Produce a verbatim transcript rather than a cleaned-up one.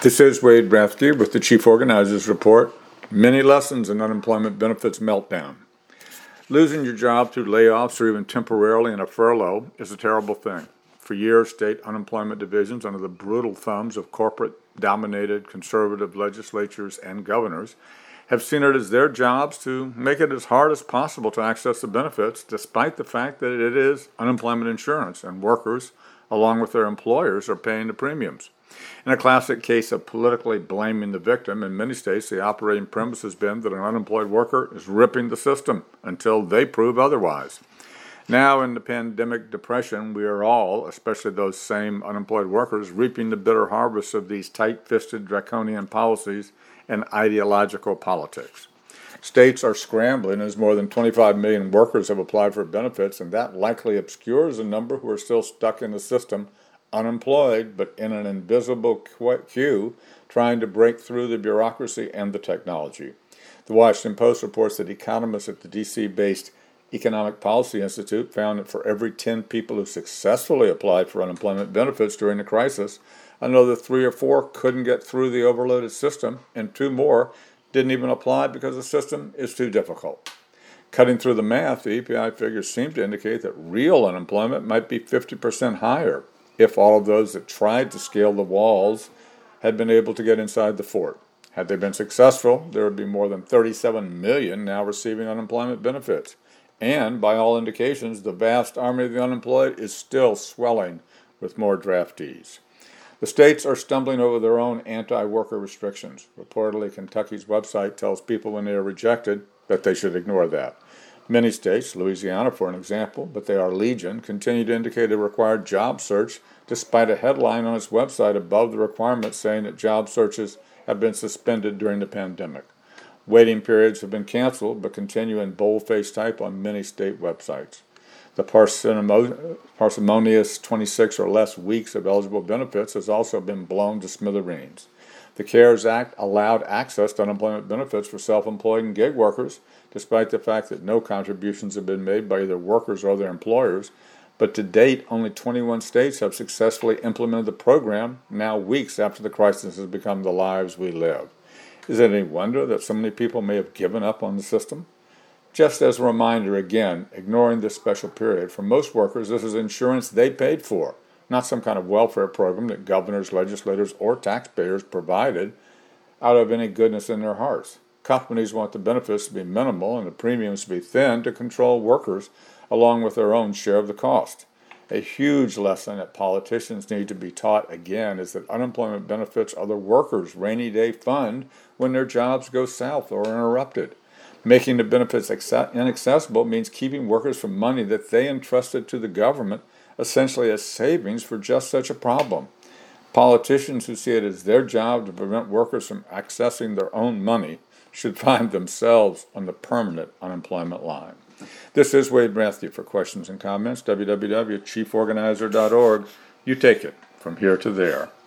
This is Wade Rathke with the Chief Organizer's Report, Many Lessons in Unemployment Benefits Meltdown. Losing your job through layoffs or even temporarily in a furlough is a terrible thing. For years, state unemployment divisions, under the brutal thumbs of corporate-dominated conservative legislatures and governors, have seen it as their jobs to make it as hard as possible to access the benefits, despite the fact that it is unemployment insurance and workers, along with their employers, are paying the premiums. In a classic case of politically blaming the victim, in many states the operating premise has been that an unemployed worker is ripping the system until they prove otherwise. Now, in the pandemic depression, we are all, especially those same unemployed workers, reaping the bitter harvest of these tight-fisted draconian policies and ideological politics. States are scrambling as more than twenty-five million workers have applied for benefits, and that likely obscures a number who are still stuck in the system, unemployed, but in an invisible queue, trying to break through the bureaucracy and the technology. The Washington Post reports that economists at the D C-based Economic Policy Institute found that for every ten people who successfully applied for unemployment benefits during the crisis, another three or four couldn't get through the overloaded system, and two more didn't even apply because the system is too difficult. Cutting through the math, the E P I figures seem to indicate that real unemployment might be fifty percent higher if all of those that tried to scale the walls had been able to get inside the fort. Had they been successful, there would be more than thirty-seven million now receiving unemployment benefits. And, by all indications, the vast army of the unemployed is still swelling with more draftees. The states are stumbling over their own anti-worker restrictions. Reportedly, Kentucky's website tells people when they are rejected that they should ignore that. Many states, Louisiana for an example, but they are legion, continue to indicate a required job search despite a headline on its website above the requirement saying that job searches have been suspended during the pandemic. Waiting periods have been canceled but continue in bold-faced type on many state websites. The parsimonious twenty-six or less weeks of eligible benefits has also been blown to smithereens. The CARES Act allowed access to unemployment benefits for self-employed and gig workers, despite the fact that no contributions have been made by either workers or their employers. But to date, only twenty-one states have successfully implemented the program, now weeks after the crisis has become the lives we live. Is it any wonder that so many people may have given up on the system? Just as a reminder, again, ignoring this special period, for most workers, this is insurance they paid for, not some kind of welfare program that governors, legislators, or taxpayers provided out of any goodness in their hearts. Companies want the benefits to be minimal and the premiums to be thin to control workers along with their own share of the cost. A huge lesson that politicians need to be taught again is that unemployment benefits are the workers' rainy day fund when their jobs go south or are interrupted. Making the benefits inaccessible means keeping workers from money that they entrusted to the government, essentially as savings for just such a problem. Politicians who see it as their job to prevent workers from accessing their own money should find themselves on the permanent unemployment line. This is Wade Rathke. For questions and comments, w w w dot chief organizer dot org. You take it from here to there.